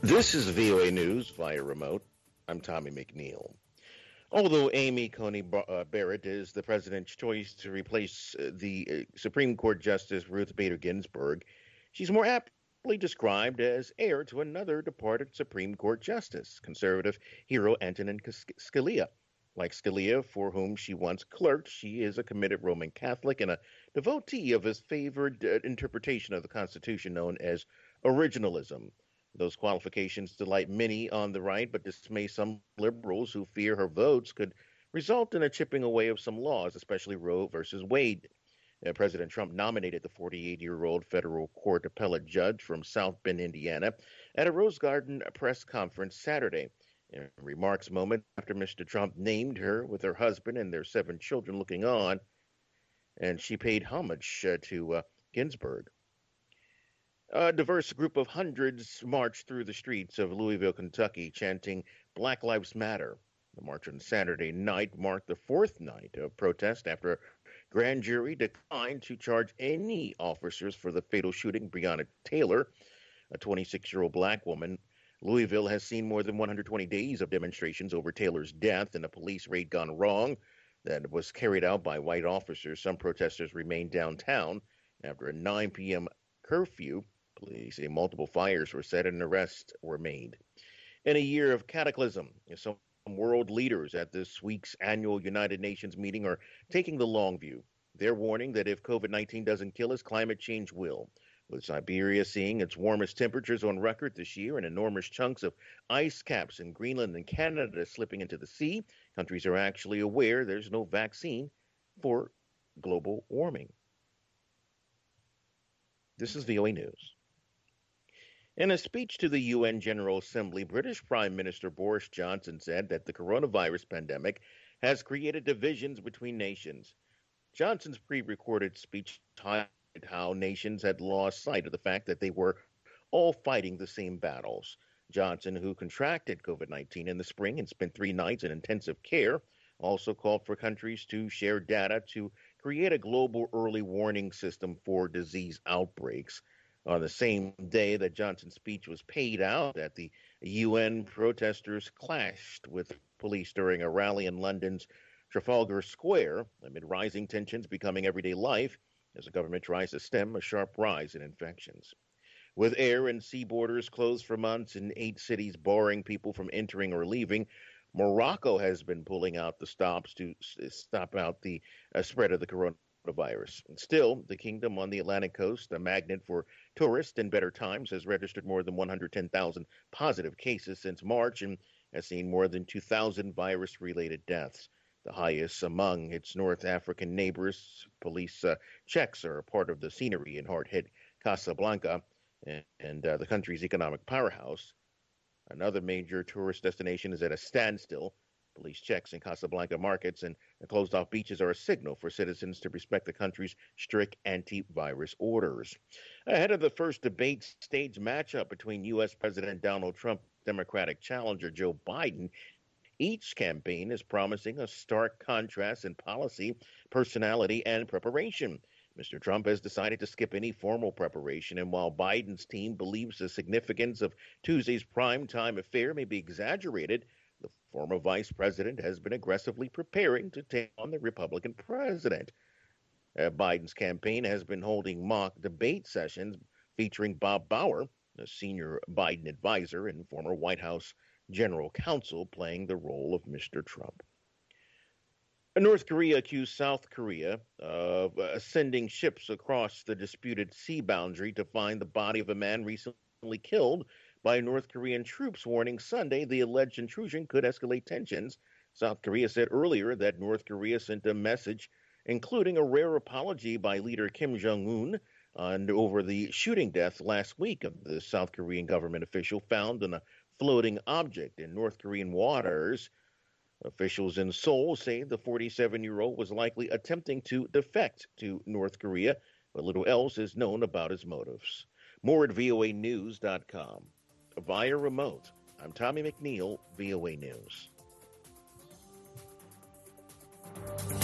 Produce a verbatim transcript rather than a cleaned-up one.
This is V O A News via remote. I'm Tommy McNeil. Although Amy Coney Bar- uh, Barrett is the president's choice to replace uh, the uh, Supreme Court Justice Ruth Bader Ginsburg, she's more aptly described as heir to another departed Supreme Court justice, conservative hero Antonin Scalia. Like Scalia, for whom she once clerked, she is a committed Roman Catholic and a devotee of his favored uh, interpretation of the Constitution known as originalism. Those qualifications delight many on the right, but dismay some liberals who fear her votes could result in a chipping away of some laws, especially Roe versus Wade. Uh, President Trump nominated the forty-eight-year-old federal court appellate judge from South Bend, Indiana, at a Rose Garden press conference Saturday. In a remarks moment after Mister Trump named her with her husband and their seven children looking on, and she paid homage uh, to uh, Ginsburg. A diverse group of hundreds marched through the streets of Louisville, Kentucky, chanting Black Lives Matter. The march on Saturday night marked the fourth night of protest after a grand jury declined to charge any officers for the fatal shooting of Breonna Taylor, a twenty-six-year-old black woman. Louisville has seen more than one hundred twenty days of demonstrations over Taylor's death and a police raid gone wrong that was carried out by white officers. Some protesters remained downtown after a nine p.m. curfew. Police say multiple fires were set and arrests were made. In a year of cataclysm, some world leaders at this week's annual United Nations meeting are taking the long view. They're warning that if COVID nineteen doesn't kill us, climate change will. With Siberia seeing its warmest temperatures on record this year and enormous chunks of ice caps in Greenland and Canada slipping into the sea, countries are actually aware there's no vaccine for global warming. This is V O A News. In a speech to the U N General Assembly, British Prime Minister Boris Johnson said that the coronavirus pandemic has created divisions between nations. Johnson's pre-recorded speech highlighted how nations had lost sight of the fact that they were all fighting the same battles. Johnson, who contracted COVID nineteen in the spring and spent three nights in intensive care, also called for countries to share data to create a global early warning system for disease outbreaks. On the same day that Johnson's speech was paid out at the U N, protesters clashed with police during a rally in London's Trafalgar Square amid rising tensions becoming everyday life as the government tries to stem a sharp rise in infections. With air and sea borders closed for months in eight cities barring people from entering or leaving, Morocco has been pulling out the stops to stop out the uh, spread of the coronavirus. Still, the kingdom on the Atlantic coast, a magnet for tourists in better times, has registered more than one hundred ten thousand positive cases since March and has seen more than two thousand virus-related deaths, the highest among its North African neighbors. Police uh, checks are a part of the scenery in hard-hit Casablanca and, and uh, the country's economic powerhouse. Another major tourist destination is at a standstill. Police checks in Casablanca markets and closed-off beaches are a signal for citizens to respect the country's strict anti-virus orders. Ahead of the first debate stage matchup between U S. President Donald Trump and Democratic challenger Joe Biden, each campaign is promising a stark contrast in policy, personality, and preparation. Mister Trump has decided to skip any formal preparation, and while Biden's team believes the significance of Tuesday's primetime affair may be exaggerated, the former vice president has been aggressively preparing to take on the Republican president. Uh, Biden's campaign has been holding mock debate sessions featuring Bob Bauer, a senior Biden advisor and former White House general counsel, playing the role of Mister Trump. North Korea accused South Korea of uh, sending ships across the disputed sea boundary to find the body of a man recently killed by North Korean troops, warning Sunday the alleged intrusion could escalate tensions. South Korea said earlier that North Korea sent a message including a rare apology by leader Kim Jong-un and over the shooting death last week of the South Korean government official found in a floating object in North Korean waters. Officials in Seoul say the forty-seven-year-old was likely attempting to defect to North Korea, but little else is known about his motives. More at V O A news dot com. Via remote, I'm Tommy McNeil, V O A News.